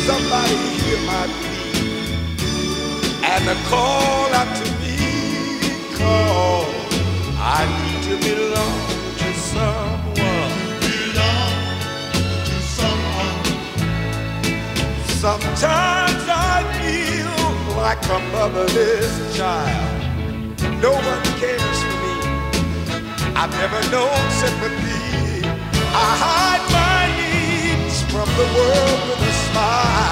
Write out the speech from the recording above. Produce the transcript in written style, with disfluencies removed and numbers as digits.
somebody hear my plea and call out to me, call. I need to belong to someone. Belong to someone. Sometimes I feel like a motherless child. No one cares for me. I've never known sympathy. I hide my needs from the world with a smile.